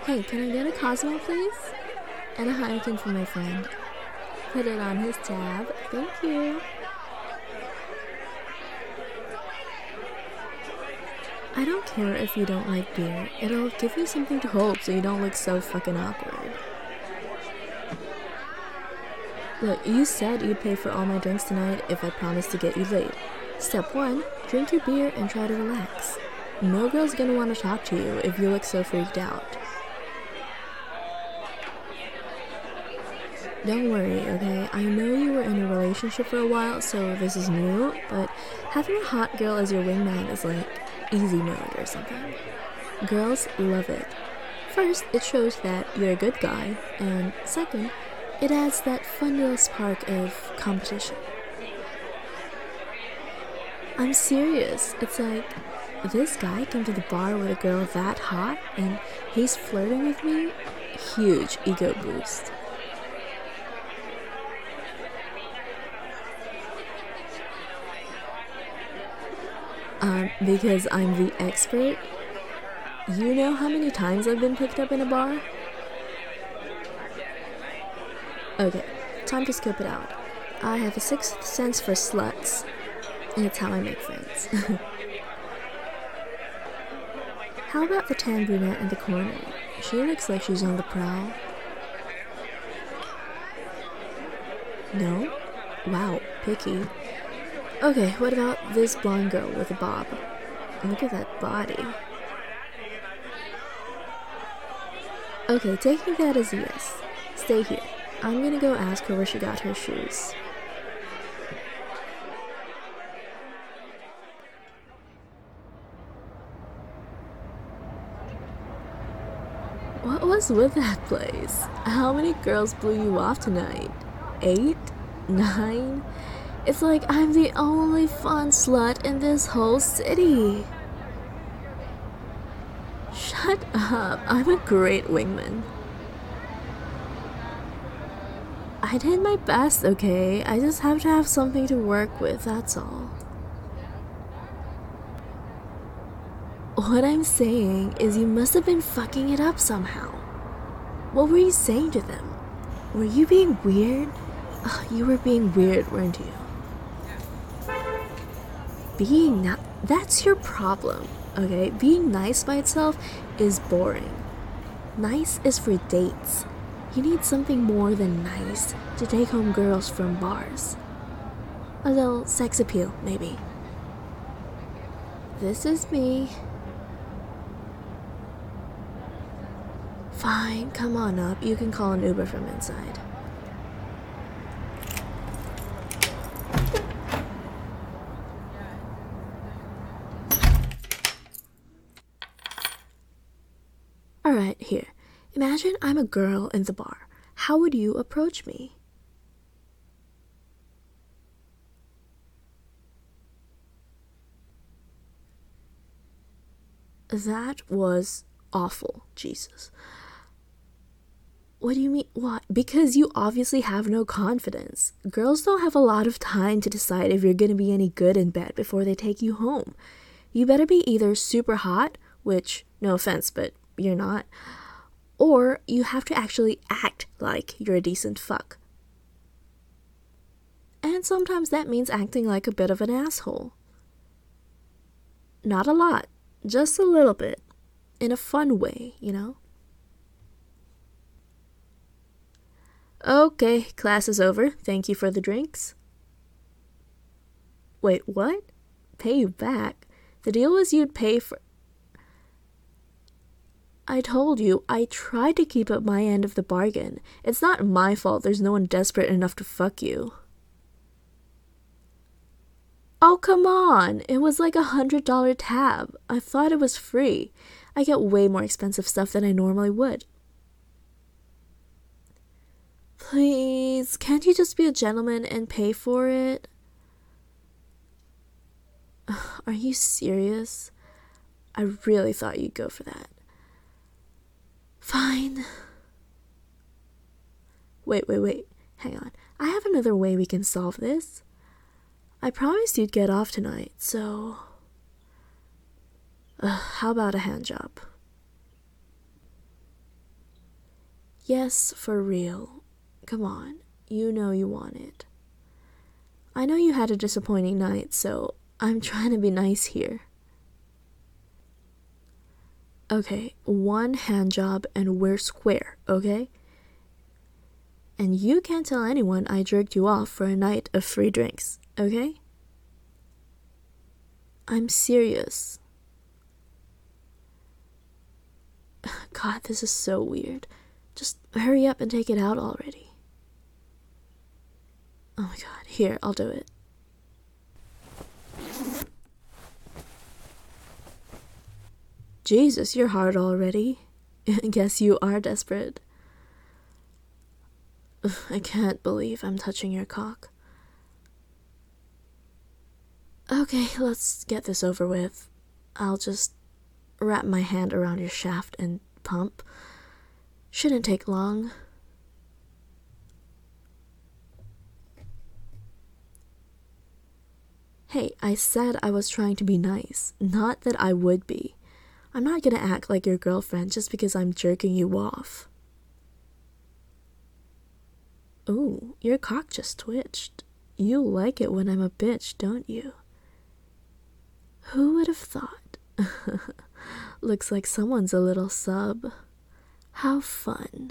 Hey, can I get a Cosmo, please? And a Heineken for my friend. Put it on his tab. Thank you. I don't care if you don't like beer. It'll give you something to hold so you don't look so fucking awkward. Look, you said you'd pay for all my drinks tonight if I promised to get you laid. Step 1, drink your beer and try to relax. No girl's gonna want to talk to you if you look so freaked out. Don't worry, okay? I know you were in a relationship for a while, so this is new, but having a hot girl as your wingman is like easy mode or something. Girls love it. First, it shows that you're a good guy, and second, it adds that fun little spark of competition. I'm serious. It's like, this guy came to the bar with a girl that hot, and he's flirting with me? Huge ego boost. Because I'm the expert. You know how many times I've been picked up in a bar? Okay, time to scope it out. I have a sixth sense for sluts. It's how I make friends. How about the tan brunette in the corner? She looks like she's on the prowl. No? Wow, picky. Okay, what about this blonde girl with a bob? Look at that body. Okay, taking that as a yes. Stay here. I'm gonna go ask her where she got her shoes. What was with that place? How many girls blew you off tonight? 8? 9? It's like I'm the only fun slut in this whole city. Shut up, I'm a great wingman. I did my best, okay? I just have to have something to work with, that's all. What I'm saying is you must have been fucking it up somehow. What were you saying to them? Were you being weird? You were being weird, weren't you? That's your problem, okay? Being nice by itself is boring. Nice is for dates. You need something more than nice to take home girls from bars. A little sex appeal, maybe. This is me. Fine, come on up. You can call an Uber from inside. Alright, here. Imagine I'm a girl in the bar. How would you approach me? That was awful, Jesus. What do you mean? What? Because you obviously have no confidence. Girls don't have a lot of time to decide if you're gonna be any good in bed before they take you home. You better be either super hot, which, no offense, but you're not, or you have to actually act like you're a decent fuck. And sometimes that means acting like a bit of an asshole. Not a lot, just a little bit. In a fun way, you know? Okay, class is over. Thank you for the drinks. Wait, what? Pay you back? The deal was you'd pay for... I told you, I tried to keep up my end of the bargain. It's not my fault there's no one desperate enough to fuck you. Oh, come on! It was like $100 tab. I thought it was free. I get way more expensive stuff than I normally would. Please, can't you just be a gentleman and pay for it? Are you serious? I really thought you'd go for that. Fine. Wait. Hang on. I have another way we can solve this. I promised you'd get off tonight, so... how about a handjob? Yes, for real. Come on, you know you want it. I know you had a disappointing night, so I'm trying to be nice here. Okay, one hand job and we're square, okay? And you can't tell anyone I jerked you off for a night of free drinks, okay? I'm serious. God, this is so weird. Just hurry up and take it out already. Oh my god, here, I'll do it. Jesus, you're hard already. Guess you are desperate. I can't believe I'm touching your cock. Okay, let's get this over with. I'll just wrap my hand around your shaft and pump. Shouldn't take long. Hey, I said I was trying to be nice, not that I would be. I'm not gonna act like your girlfriend just because I'm jerking you off. Ooh, your cock just twitched. You like it when I'm a bitch, don't you? Who would have thought? Looks like someone's a little sub. How fun.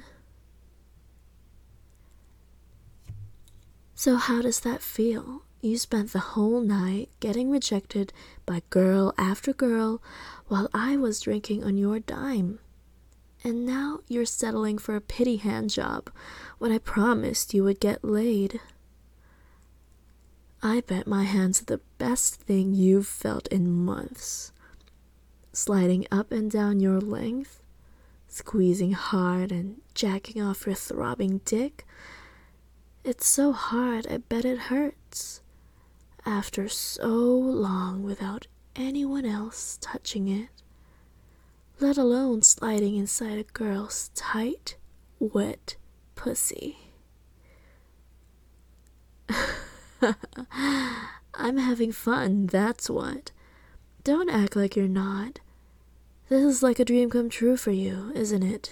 So how does that feel? You spent the whole night getting rejected by girl after girl while I was drinking on your dime. And now you're settling for a pity hand job when I promised you would get laid. I bet my hands are the best thing you've felt in months. Sliding up and down your length, squeezing hard and jacking off your throbbing dick. It's so hard, I bet it hurts. After so long without anyone else touching it, let alone sliding inside a girl's tight, wet pussy. I'm having fun, that's what. Don't act like you're not. This is like a dream come true for you, isn't it?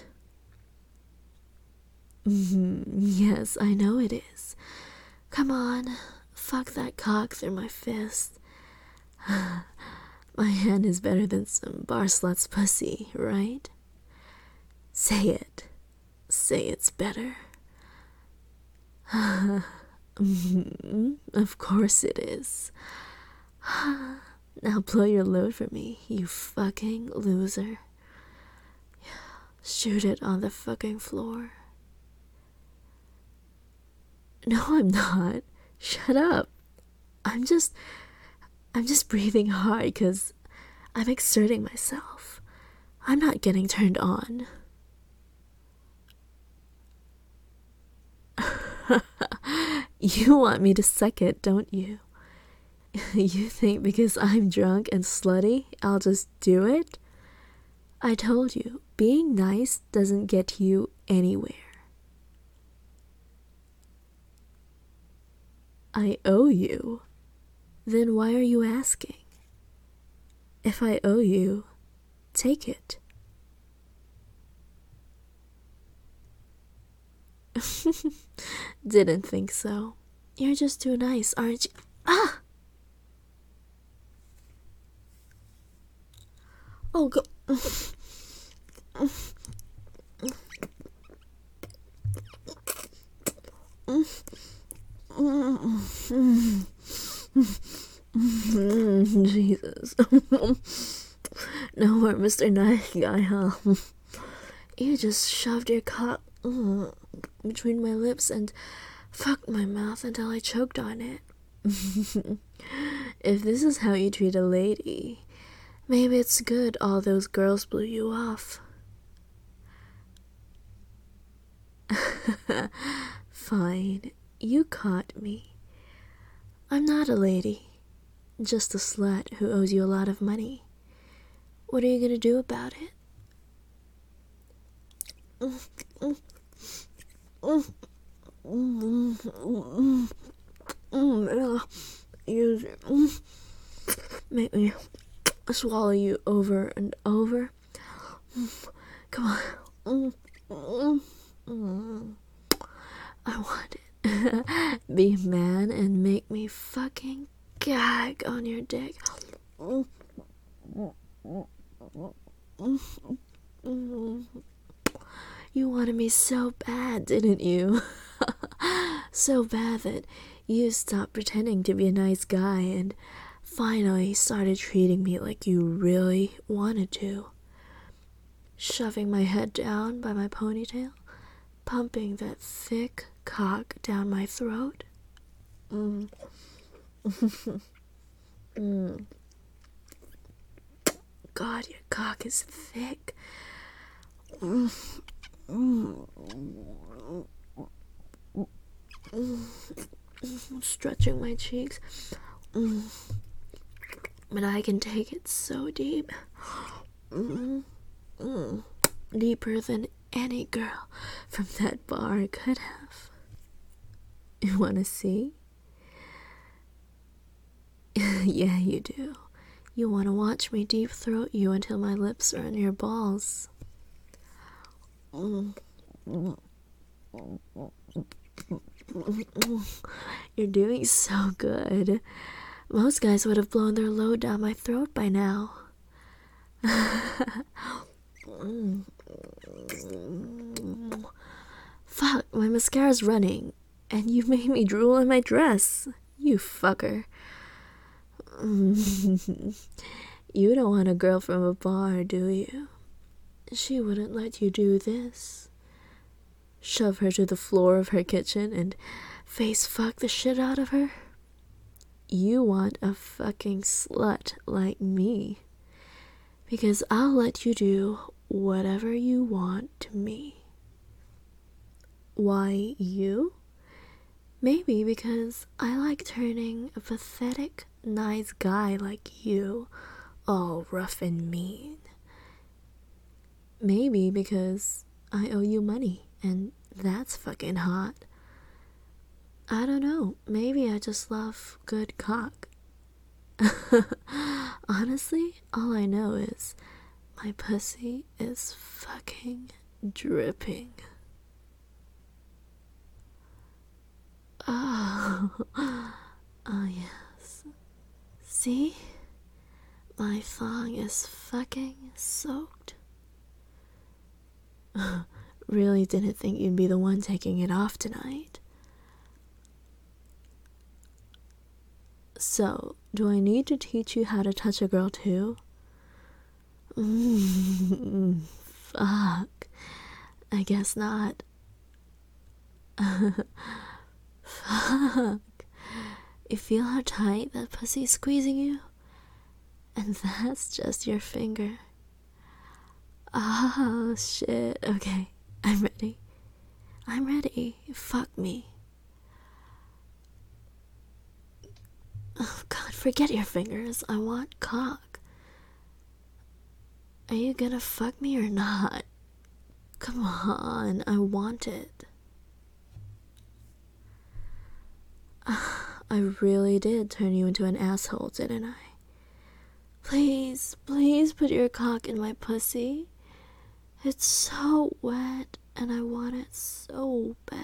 Yes, I know it is. Come on, fuck that cock through my fist. My hand is better than some bar slut's pussy, right? Say it. Say it's better. Of course it is. Now blow your load for me, you fucking loser. Shoot it on the fucking floor. No, I'm not. Shut up. I'm just breathing hard because I'm exerting myself. I'm not getting turned on. You want me to suck it, don't you? You think because I'm drunk and slutty, I'll just do it? I told you, being nice doesn't get you anywhere. I owe you. Then why are you asking? If I owe you, take it. Didn't think so. You're just too nice, aren't you? Ah! Oh, go. Jesus. No more Mr. Nice Guy, huh? You just shoved your cock between my lips and fucked my mouth until I choked on it. If this is how you treat a lady, maybe it's good all those girls blew you off. Fine, you caught me. I'm not a lady, just a slut who owes you a lot of money. What are you gonna do about it? You make me swallow you over and over. Come on. I want it. Be a man and make me fucking gag on your dick. You wanted me so bad, didn't you? So bad that you stopped pretending to be a nice guy and finally started treating me like you really wanted to. Shoving my head down by my ponytail, pumping that thick cock down my throat. God, your cock is thick. Stretching my cheeks. But I can take it so deep. Deeper than any girl from that bar could have. You wanna see? Yeah, you do. You wanna watch me deep throat you until my lips are in your balls. You're doing so good. Most guys would have blown their load down my throat by now. Fuck, my mascara's running, and you made me drool in my dress. You fucker. You don't want a girl from a bar, do you? She wouldn't let you do this. Shove her to the floor of her kitchen and face fuck the shit out of her? You want a fucking slut like me. Because I'll let you do whatever you want to me. Why you? Maybe because I like turning a pathetic, nice guy like you all rough and mean. Maybe because I owe you money, and that's fucking hot. I don't know, maybe I just love good cock. Honestly, all I know is my pussy is fucking dripping. Oh, oh yes. See? My thong is fucking soaked. Really didn't think you'd be the one taking it off tonight. So, do I need to teach you how to touch a girl too? Fuck. I guess not. Fuck. You feel how tight that pussy's squeezing you? And that's just your finger. Oh, shit. Okay, I'm ready. I'm ready. Fuck me. Oh, God, forget your fingers. I want cock. Are you gonna fuck me or not? Come on, I want it. I really did turn you into an asshole, didn't I? Please, please put your cock in my pussy. It's so wet and I want it so bad.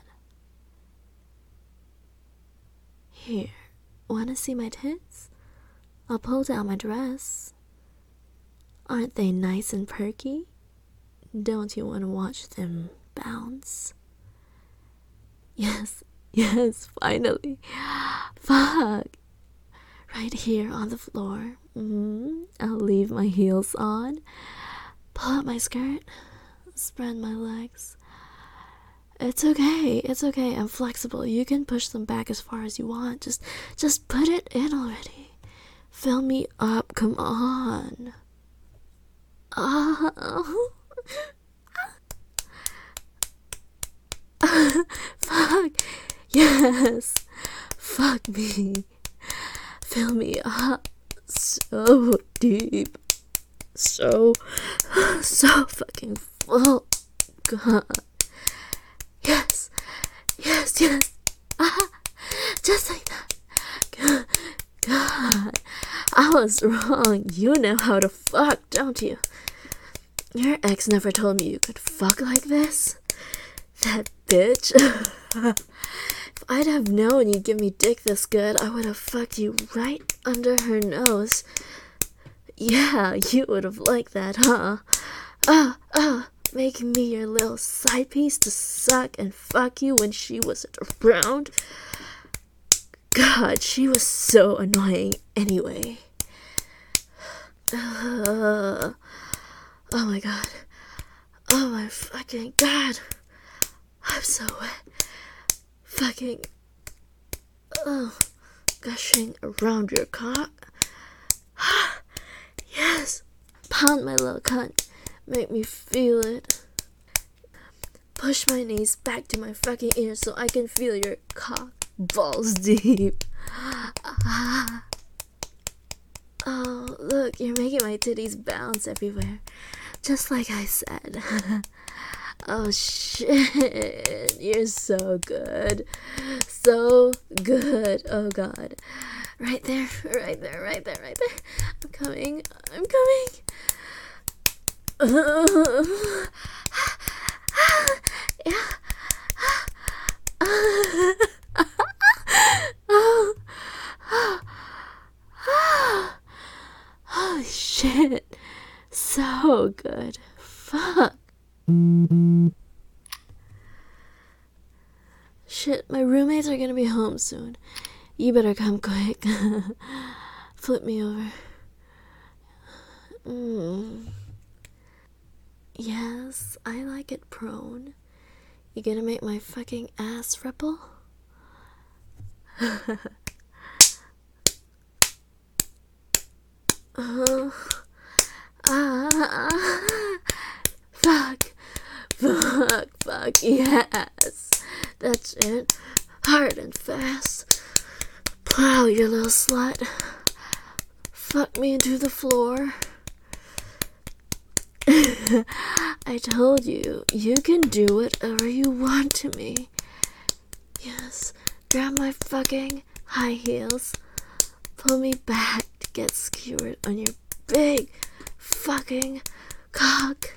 Here, wanna see my tits? I'll pull down my dress. Aren't they nice and perky? Don't you want to watch them bounce? Yes, yes, finally. Fuck. Right here on the floor. I'll leave my heels on, pull up my skirt, spread my legs. It's okay, I'm flexible. You can push them back as far as you want. Just put it in already. Fill me up, come on. Fuck. Yes. Fuck me. Fill me up so deep. So fucking full. God. Yes. Yes, yes. Just like that. God. I was wrong. You know how to fuck, don't you? Your ex never told me you could fuck like this. That bitch. If I'd have known you'd give me dick this good, I would have fucked you right under her nose. Yeah, you would have liked that, huh? Making me your little side piece to suck and fuck you when she wasn't around. God, she was so annoying anyway. Oh my god. Oh my fucking god. I'm so wet. Fucking. Gushing around your cock. Yes. Pound my little cunt. Make me feel it. Push my knees back to my fucking ears so I can feel your cock balls deep. Oh, look, you're making my titties bounce everywhere. Just like I said. Oh shit, you're so good. So good. Oh god. Right there, right there, right there, right there. I'm coming. I'm coming. Yeah. Oh shit. So good. Fuck. Shit, my roommates are gonna be home soon. You better come quick. Flip me over. Yes, I like it prone. You gonna make my fucking ass ripple? Fuck, yes. That's it. Hard and fast. Plow, you little slut. Fuck me into the floor. I told you, you can do whatever you want to me. Yes, grab my fucking high heels. Pull me back to get skewered on your big fucking cock.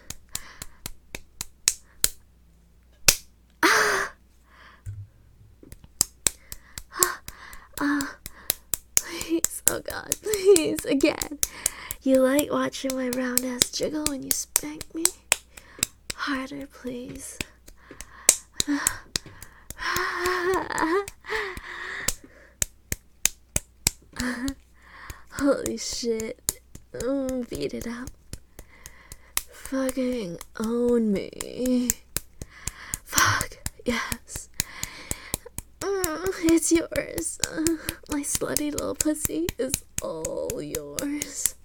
Please, oh god, please, again. You like watching my round ass jiggle when you spank me? Harder, please. Holy shit. Beat it up. Fucking own me. Fuck, yes. It's yours. My slutty little pussy is all yours.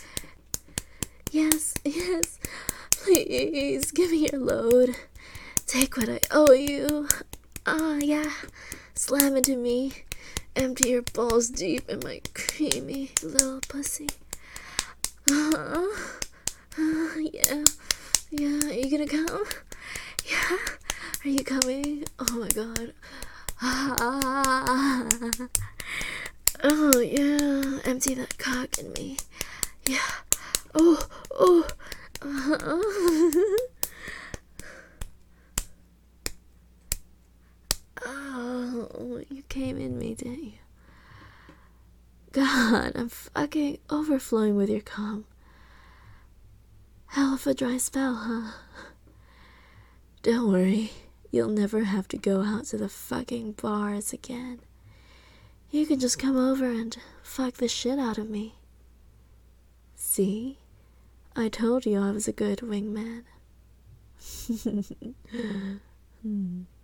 Yes, please, give me your load. Take what I owe you. Yeah. Slam into me. Empty your balls deep in my creamy little pussy. Yeah. Yeah, are you gonna come? Yeah. Are you coming? Oh my god. Oh yeah. Empty that cock in me. Yeah. Oh. Oh, you came in me, didn't you? God, I'm fucking overflowing with your cum. Hell of a dry spell, huh? Don't worry, you'll never have to go out to the fucking bars again. You can just come over and fuck the shit out of me. See? I told you I was a good wingman.